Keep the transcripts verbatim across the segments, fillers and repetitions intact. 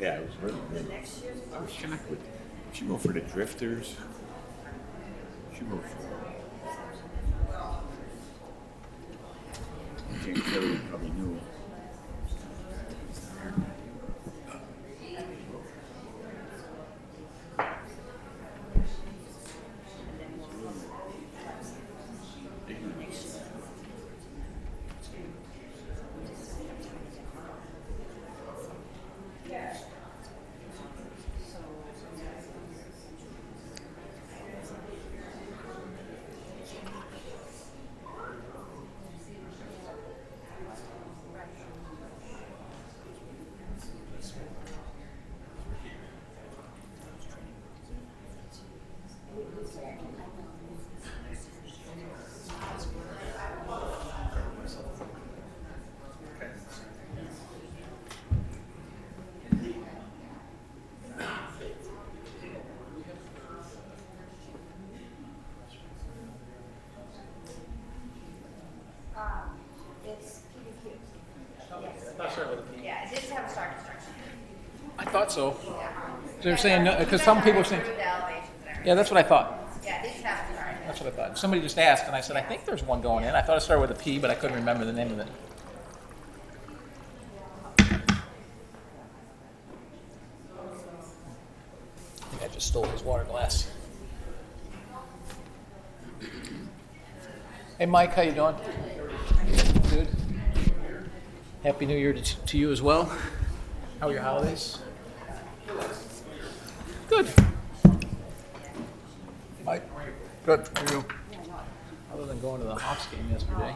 Yeah, it was really good. I was shocked with. She wrote for the Drifters. She wrote for. James Kelly, you probably knew. Yeah, it didn't have a start construction. I thought so. They're saying, because some people think, yeah, that's what I thought. Yeah, it didn't have a start. That's what I thought. Somebody just asked, and I said, I think there's one going in. I thought it started with a P, but I couldn't remember the name of it. I think I just stole his water glass. Hey, Mike, how you doing? Good. Happy New Year to, to you as well. How are your holidays? Good. Mike? Good. How are you? Other than going to the Hawks game yesterday.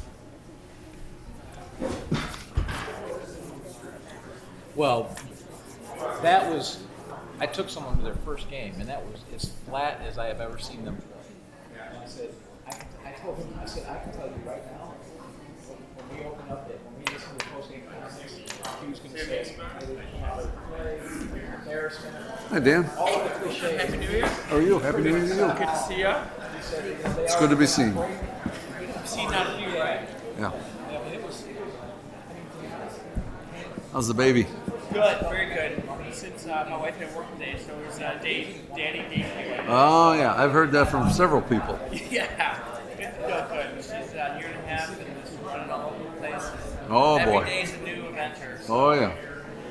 Well, that was, I took someone to their first game, and that was as flat as I have ever seen them play. And I said, I, I told him, I said, I can tell you right now, when we open up it, when we listen to the post-game comments, he was going to say, I didn't come out of play, embarrassment. Hi, Dan. All of the cliches. Happy New Year. How are you? Happy New Year to you. Good to see you. It's good to be seen. I've seen not a few, right? Yeah. How's the baby? Good, very good. Since uh, my wife had work today, so it was uh, Dave, Daddy, Dave. Oh, yeah. I've heard that from several people. Yeah, good, good, good. She's uh, a year and a half and is running all over the place. Oh, Every boy. day is a new adventure. So. Oh, yeah.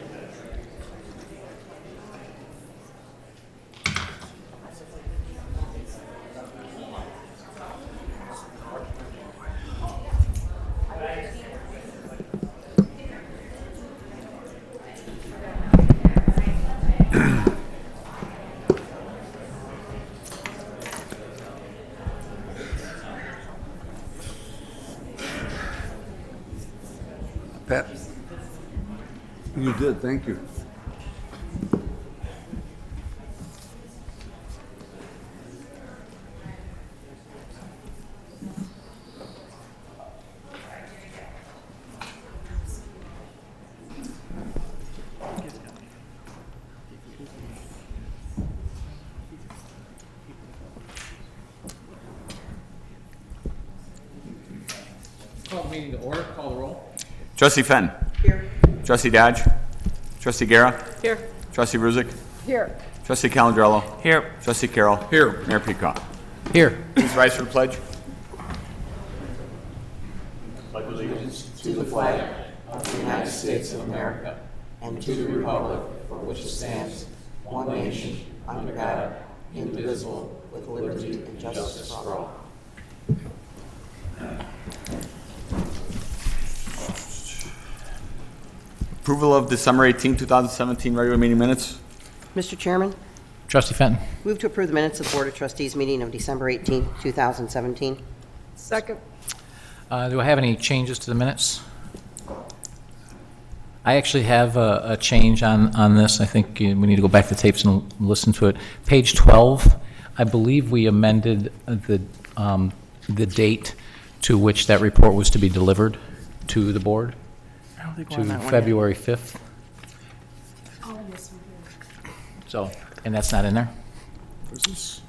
Pat, you did. Thank you. Call the meeting to order. Call the roll. Trustee Fenn. Here. Trustee Dodge. Trustee Guerra. Here. Trustee Ruzick. Here. Trustee Calandrello. Here. Trustee Carroll. Here. Mayor Peacock. Here. Please rise for the pledge. To the flag of the United States of America and to the republic for which it stands, one nation, under God, indivisible, with liberty and justice for all. Approval of December eighteenth, twenty seventeen regular meeting minutes. Mister Chairman, Trustee Fenton. move to approve the minutes of the Board of Trustees meeting of December eighteenth, two thousand seventeen. Second. Uh, do I have any changes to the minutes? I actually have a, a change on, on this. I think uh, we need to go back to tapes and listen to it. Page twelve, I believe we amended the, um, the date to which that report was to be delivered to the board, I don't think we're to on that one February fifth. Oh, yes, we did. So, and that's not in there? Where's this?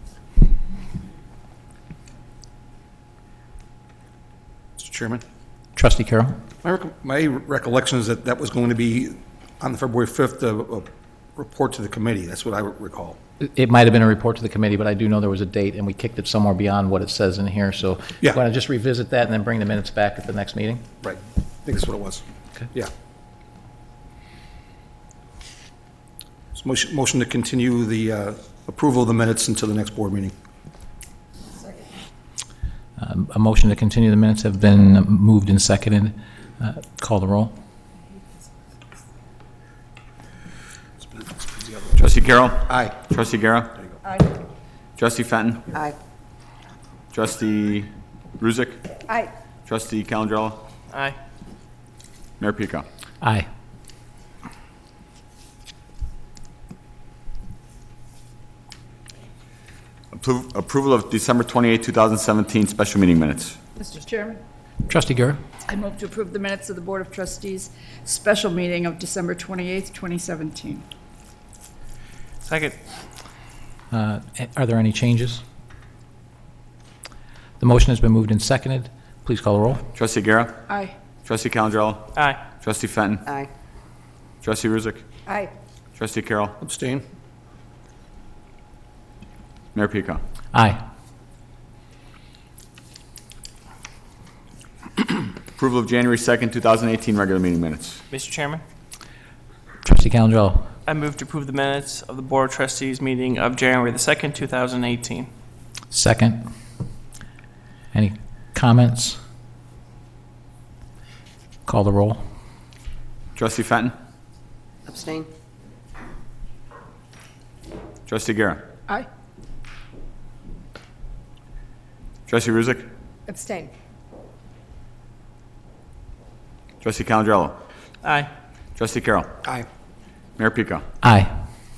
Mister Chairman, Trustee Carroll? My, rec- my recollection is that that was going to be on the February fifth, uh, uh, report to the committee. That's what I recall. It- It might have been a report to the committee, but I do know there was a date, and we kicked it somewhere beyond what it says in here, so Yeah. want to just revisit that and then bring the minutes back at the next meeting? Right. I think that's what it was. Okay. Yeah. So motion, motion to continue the uh, approval of the minutes until the next board meeting. Um, A motion to continue the minutes have been moved and seconded. Uh, Call the roll. Trustee Carroll. Aye. Trustee Guerra. Aye. Trustee Fenton. Aye. Trustee Ruzick. Aye. Trustee Calandrella. Aye. Mayor Pico. Aye. Appro- Approval of December twenty-eighth, two thousand seventeen special meeting minutes. Mister Chairman, Trustee Guerra? I move to approve the minutes of the Board of Trustees special meeting of December twenty-eighth, twenty seventeen. Second. Uh, Are there any changes? The motion has been moved and seconded. Please call the roll. Trustee Guerra. Aye. Trustee Calandrella. Aye. Trustee Fenton. Aye. Trustee Ruzick. Aye. Trustee Carroll. Abstain. Mayor Pico. Aye. Approval of January second, two thousand eighteen regular meeting minutes. Mister Chairman, Trustee Calandrella? I move to approve the minutes of the Board of Trustees meeting of January the second, two thousand eighteen. Second. Any comments? Call the roll. Trustee Fenton. Abstain. Trustee Guerra. Aye. Trustee Ruzick. Abstain. Trustee Calandrella. Aye. Trustee Carroll. Aye. Mayor Pico. Aye.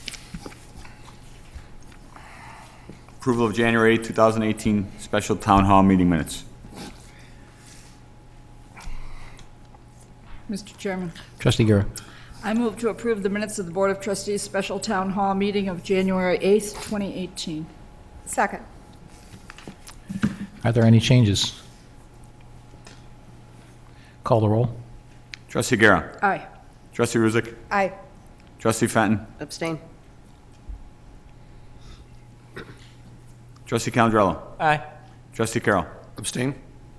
Approval of January eighth, two thousand eighteen special town hall meeting minutes. Mister Chairman, Trustee Guerra? I move to approve the minutes of the Board of Trustees special town hall meeting of January eighth, twenty eighteen. Second. Are there any changes? Call the roll. Trustee Guerra. Aye. Trustee Ruzick. Aye. Trustee Fenton. Abstain. Trustee Calandrella. Aye. Trustee Carroll. Abstain.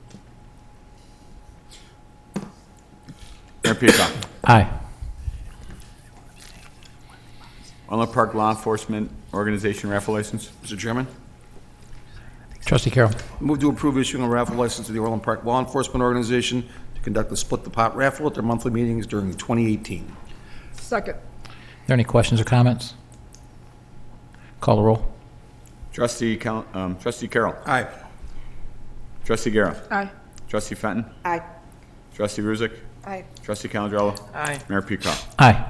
Mayor Pico. Aye. Orland Park Law Enforcement Organization raffle license. Mister Chairman, Trustee Carroll? move to approve issuing a raffle license to the Orland Park Law Enforcement Organization to conduct the Split the Pot raffle at their monthly meetings during twenty eighteen. Second. Are there any questions or comments? Call the roll. Trustee Cal- um, Trustee Carroll. Aye. Trustee Guerra. Aye. Trustee Fenton. Aye. Trustee Ruzick. Aye. Trustee Calandrella. Aye. Mayor Pico. Aye.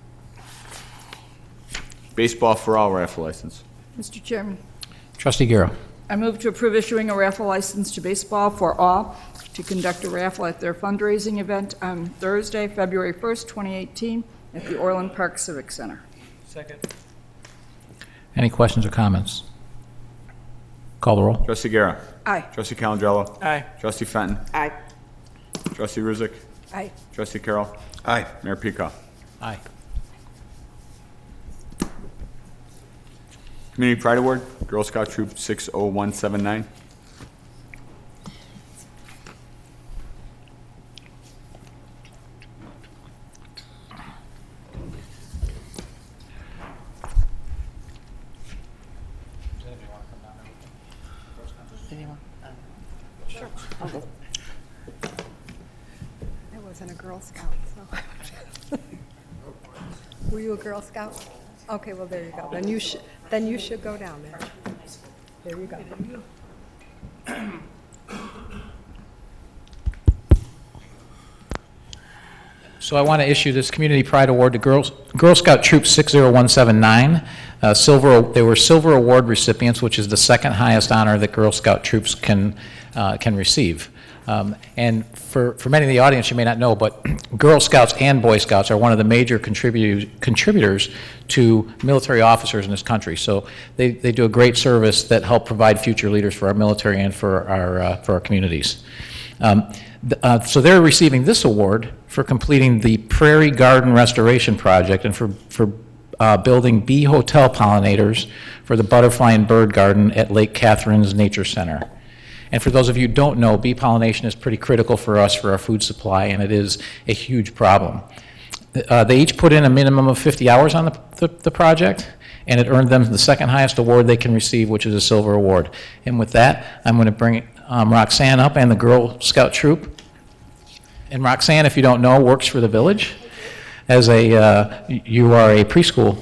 Baseball for all raffle license. Mister Chairman, Trustee Guerra? I move to approve issuing a raffle license to Baseball for All to conduct a raffle at their fundraising event on Thursday, February first, twenty eighteen, at the Orland Park Civic Center. Second. Any questions or comments? Call the roll. Trustee Guerra. Aye. Trustee Calandrella. Aye. Trustee Fenton. Aye. Trustee Ruzick. Aye. Trustee Carroll. Aye. Mayor Pico. Aye. Community Pride Award, Girl Scout Troop six oh one seven nine. I wasn't a Girl Scout, so. Were you a Girl Scout? Okay, well, there you go. Then you should, then you should go down there. There you go. So I want to issue this Community Pride Award to Girls, Girl Scout Troop six oh one seven nine. Uh, silver, they were Silver Award recipients, which is the second highest honor that Girl Scout troops can, uh, can receive. Um, and for, for many in the audience, you may not know, but Girl Scouts and Boy Scouts are one of the major contribu- contributors to military officers in this country. So they, they do a great service that help provide future leaders for our military and for our, uh, for our communities. Um, th- uh, So they're receiving this award for completing the Prairie Garden Restoration Project and for, for uh, building bee hotel pollinators for the butterfly and bird garden at Lake Catherine's Nature Center. And for those of you who don't know, bee pollination is pretty critical for us for our food supply, and it is a huge problem. Uh, they each put in a minimum of fifty hours on the, the, the project, and it earned them the second highest award they can receive, which is a silver award. And with that, I'm going to bring um, Roxanne up and the Girl Scout troop. And Roxanne, if you don't know, works for the village as a, uh, you are a preschool.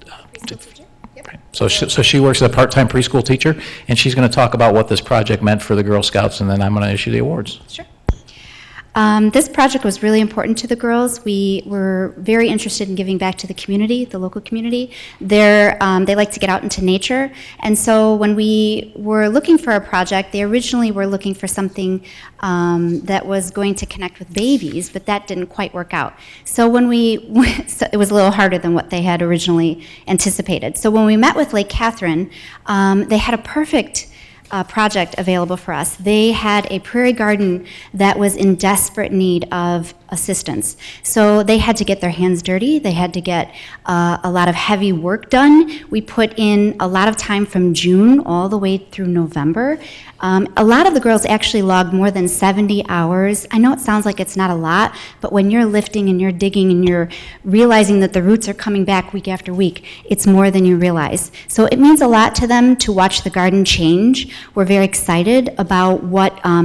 So she, so she works as a part-time preschool teacher, and she's going to talk about what this project meant for the Girl Scouts, and then I'm going to issue the awards. Sure. Um, this project was really important to the girls. We were very interested in giving back to the community, the local community. They're, um, they like to get out into nature, and so when we were looking for a project, they originally were looking for something um, that was going to connect with babies, but that didn't quite work out. So when we, so it was a little harder than what they had originally anticipated. So when we met with Lake Catherine, um, they had a perfect Uh, project available for us. They had a prairie garden that was in desperate need of assistance. So they had to get their hands dirty. They had to get uh, a lot of heavy work done. We put in a lot of time from June all the way through November. Um, a lot of the girls actually logged more than seventy hours. I know it sounds like it's not a lot, but when you're lifting and you're digging and you're realizing that the roots are coming back week after week, it's more than you realize. So it means a lot to them to watch the garden change. We're very excited about what um,